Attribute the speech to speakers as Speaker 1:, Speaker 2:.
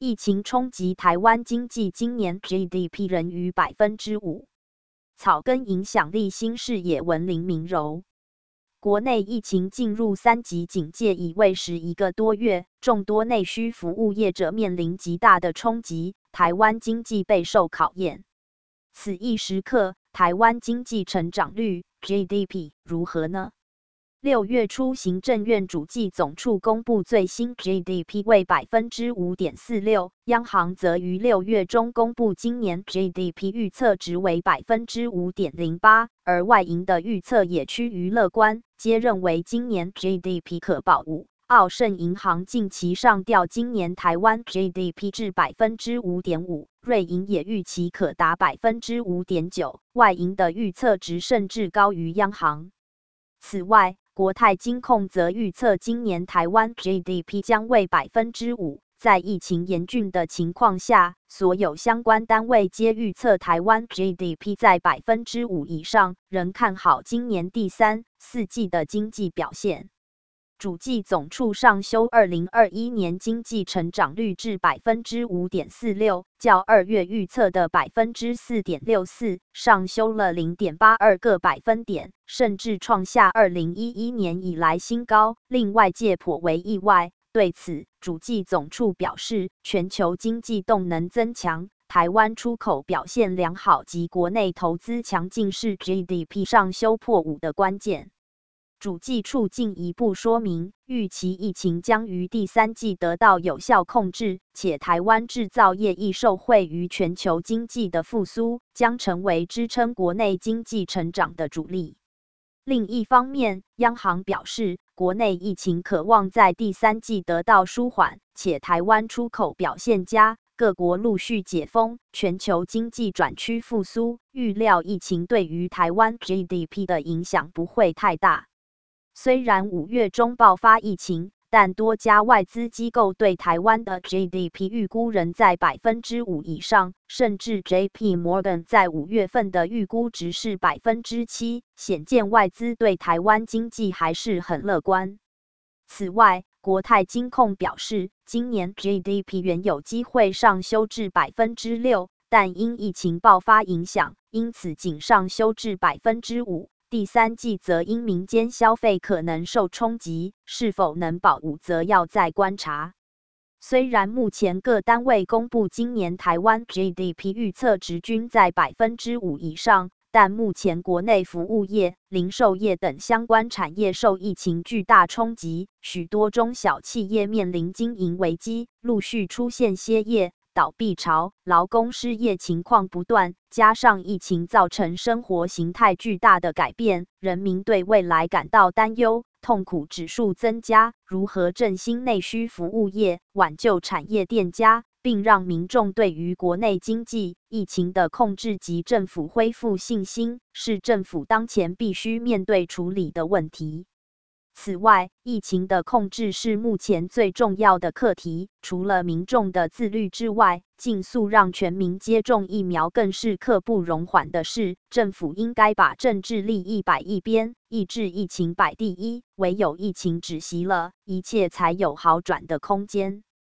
Speaker 1: 疫情冲击台湾经济，今年 GDP 仍逾5%。草根影响力新视野闻林明柔。国内疫情进入3级警戒已为11个多月，众多内需服务业者面临极大的冲击，台湾经济备受考验。此一时刻，台湾经济成长率 GDP 如何呢？6月初，行政院主计总处公布最新 GDP 为 5.46%， 央行则于6月中公布今年 GDP 预测值为 5.08%， 而外银的预测也趋于乐观，皆认为今年 GDP 可保5%。澳盛银行近期上调今年台湾 GDP 至 5.5%， 瑞银也预期可达 5.9%， 外银的预测值甚至高于央行。此外，国泰金控则预测今年台湾 GDP 将为 5%。在疫情严峻的情况下，所有相关单位皆预测台湾 GDP 在 5% 以上，仍看好今年第3、4季的经济表现。主计总处上修2021年经济成长率至 5.46%， 较2月预测的 4.64% 上修了 0.82个百分点，甚至创下2011年以来新高，令外界颇为意外。对此，主计总处表示，全球经济动能增强，台湾出口表现良好及国内投资强劲是 GDP 上修破5的关键。主计处进一步说明，预期疫情将于第3季得到有效控制，且台湾制造业亦受惠于全球经济的复苏，将成为支撑国内经济成长的主力。另一方面，央行表示，国内疫情可望在第3季得到舒缓，且台湾出口表现佳，各国陆续解封，全球经济转趋复苏，预料疫情对于台湾 GDP 的影响不会太大。虽然5月中爆发疫情，但多家外资机构对台湾的 GDP 预估仍在 5% 以上，甚至 JP Morgan 在5月份的预估值是 7%， 显见外资对台湾经济还是很乐观。此外，国泰金控表示，今年 GDP 原有机会上修至 6%， 但因疫情爆发影响，因此仅上修至 5%。第3季则因民间消费可能受冲击，是否能保5则要再观察。虽然目前各单位公布今年台湾 GDP 预测值均在 5% 以上，但目前国内服务业、零售业等相关产业受疫情巨大冲击，许多中小企业面临经营危机，陆续出现歇业、倒闭潮，劳工失业情况不断，加上疫情造成生活形态巨大的改变，人民对未来感到担忧，痛苦指数增加。如何振兴内需服务业，挽救产业店家，并让民众对于国内经济、疫情的控制及政府恢复信心，是政府当前必须面对处理的问题。此外，疫情的控制是目前最重要的课题。除了民众的自律之外，尽速让全民接种疫苗更是刻不容缓的事。政府应该把政治利益摆一边，抑制疫情摆第一。唯有疫情止息了，一切才有好转的空间。